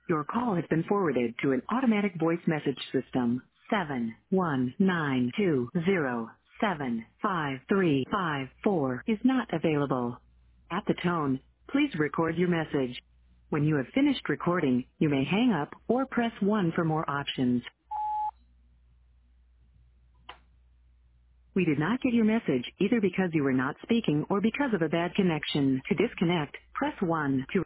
Your call has been forwarded to an automatic voice message system. 71920753554 is not available. At the tone, please record your message. When you have finished recording, you may hang up or press 1 for more options. We did not get your message either because you were not speaking or because of a bad connection. To disconnect, press 1. To